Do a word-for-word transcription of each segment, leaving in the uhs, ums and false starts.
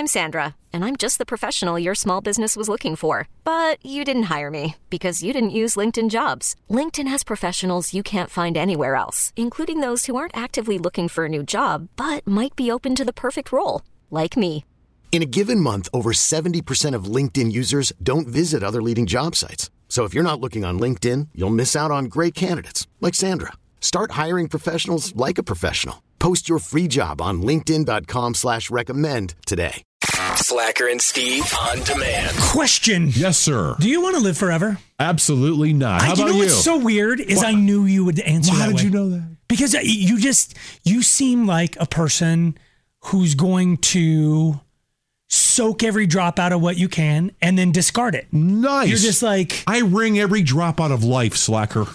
I'm Sandra, and I'm just the professional your small business was looking for. But you didn't hire me because you didn't use LinkedIn Jobs. LinkedIn has professionals you can't find anywhere else, including those who aren't actively looking for a new job, but might be open to the perfect role, like me. In a given month, over seventy percent of LinkedIn users don't visit other leading job sites. So if you're not looking on LinkedIn, you'll miss out on great candidates like Sandra. Start hiring professionals like a professional. Post your free job on linkedin.com slash recommend today. Slacker and Steve on demand. Question. Yes, sir. Do you want to live forever? Absolutely not. How I, about you know you? what's so weird is What? I knew you would answer Well, that how did way. you know that? Because you just, you seem like a person who's going to soak every drop out of what you can and then discard it. Nice. You're just like... I wring every drop out of life, slacker.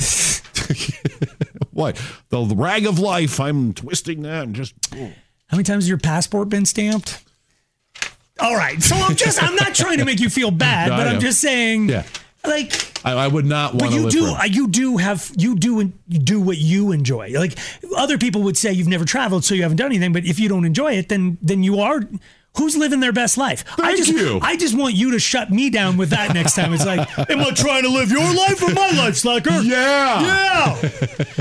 What? The rag of life, I'm twisting that and just... How many times has your passport been stamped? All right. So I'm just, I'm not trying to make you feel bad, No, but I I'm know. just saying, Yeah. like... I, I would not want But to you live do, forever. you do have, you do you do what you enjoy. Like other people would say you've never traveled, so you haven't done anything. But if you don't enjoy it, then then you are. Who's living their best life? I Thank just, you. I just want you to shut me down with that next time. It's like, am I trying to live your life or my life, slacker? Yeah. Yeah.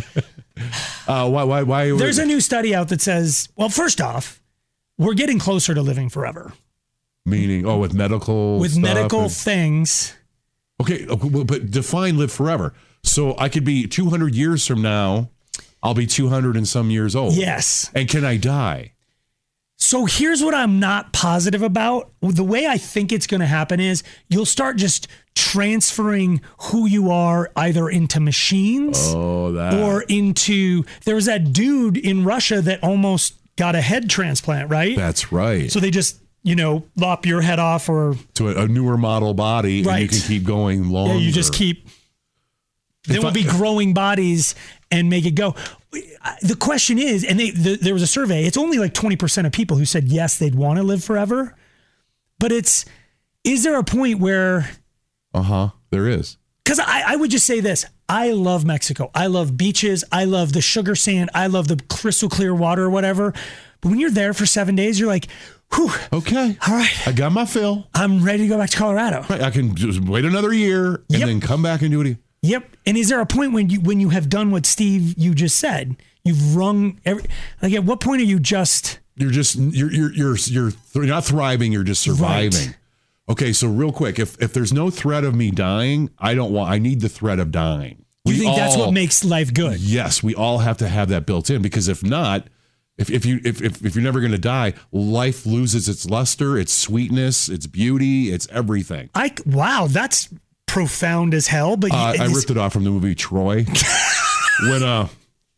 Uh, why? Why? Why? There's a new study out that says, well, first off, we're getting closer to living forever Meaning, oh, with medical with stuff medical and- things. Okay, okay, well, but define live forever. So I could be two hundred years from now, I'll be two hundred and some years old. Yes. And can I die? So here's what I'm not positive about. The way I think it's going to happen is you'll start just transferring who you are either into machines Oh, that. or into, there was that dude in Russia that almost got a head transplant, right? That's right. So they just, you know, lop your head off or to a, a newer model body, and you Right. can keep going longer. yeah, you just keep, there will I- be growing bodies and make it go. The question is, and they, the, there was a survey, it's only like twenty percent of people who said yes, they'd want to live forever. But it's, is there a point where, Uh huh. There is. because I, I would just say this, I love Mexico. I love beaches. I love the sugar sand. I love the crystal clear water or whatever. But when you're there for seven days, you're like, whew, Okay. all right, I got my fill. I'm ready to go back to Colorado. Right. I can just wait another year and Yep. then come back and do it again. Yep. And is there a point when you when you have done what Steve you just said? You've wrung every, like at what point are you just You're just you're you're you're you're, th- you're not thriving. You're just surviving. Right. Okay. So real quick, if if there's no threat of me dying, I don't want. I need the threat of dying. you We think that's all- what makes life good? Yes, we all have to have that built in, because if not, if if you if if, if you're never going to die, life loses its luster, its sweetness, its beauty, its everything. I wow, that's profound as hell. But Uh, you, I it's- ripped it off from the movie Troy when uh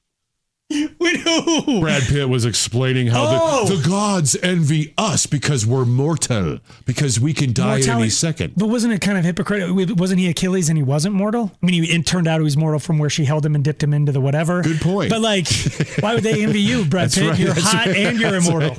we know. Brad Pitt was explaining how Oh. the, the gods envy us because we're mortal, because we can die at any Mortality- second. But wasn't it kind of hypocritical? Wasn't he Achilles and he wasn't mortal? I mean, he, it turned out he was mortal from where she held him and dipped him into the whatever. Good point. But like, why would they envy you, Brad That's Pitt? right, You're that's hot right, and you're that's immortal.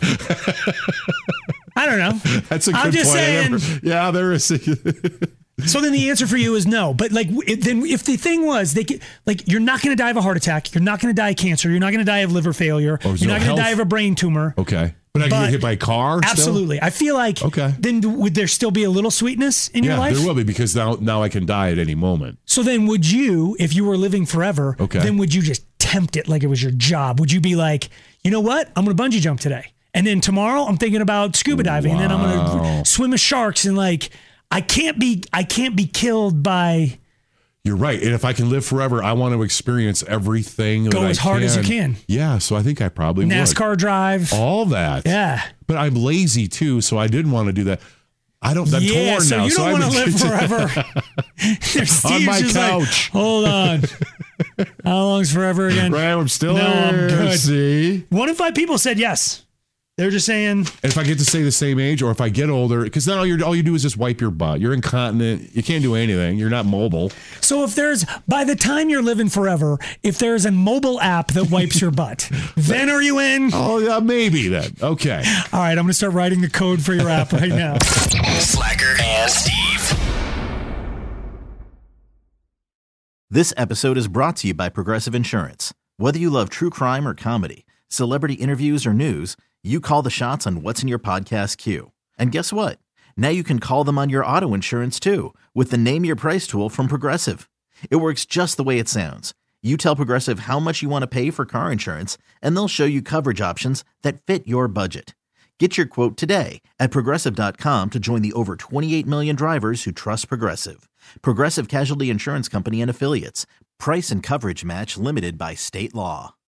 I don't know. That's a good I'm just point. saying. Yeah, there is. So then the answer for you is no. But like, it, then if the thing was, they could, like, you're not going to die of a heart attack. You're not going to die of cancer. You're not going to die of liver failure. Oh, you're so not going health- to die of a brain tumor. Okay, but I can But- get hit by a car. still? Absolutely. I feel like. Okay. Then would there still be a little sweetness in your Yeah, life? there will be, because now now I can die at any moment. So then would you, if you were living forever, Okay. then would you just tempt it like it was your job? Would you be like, you know what? I'm going to bungee jump today. And then tomorrow I'm thinking about scuba diving. And then I'm going Wow. to swim with sharks. And like, I can't be, I can't be killed by You're right. And if I can live forever, I want to experience everything. Go that as I hard as you can. Yeah. So I think I probably NASCAR drive. would. All that. Yeah. But I'm lazy too, so I didn't want to do that. I don't. I'm yeah, torn so now. you don't I'm- want to live forever. There's On Steve's my just like, couch. hold on. How long's forever again? Right, I'm still No, I'm here. good. See, One in five people said yes. They're just saying, and if I get to stay the same age, or if I get older, because then all you all you do is just wipe your butt. You're incontinent. You can't do anything. You're not mobile. so if there's, by the time you're living forever, if there's a mobile app that wipes your butt, then are you in? Oh yeah, maybe then. Okay. All right, I'm going to start writing the code for your app right now. Slacker and Steve. This episode is brought to you by Progressive Insurance. Whether you love true crime or comedy, celebrity interviews or news, you call the shots on what's in your podcast queue. And guess what? Now you can call them on your auto insurance too with the Name Your Price tool from Progressive. It works just the way it sounds. You tell Progressive how much you want to pay for car insurance, and they'll show you coverage options that fit your budget. Get your quote today at Progressive dot com to join the over twenty-eight million drivers who trust Progressive. Progressive Casualty Insurance Company and Affiliates. Price and coverage match limited by state law.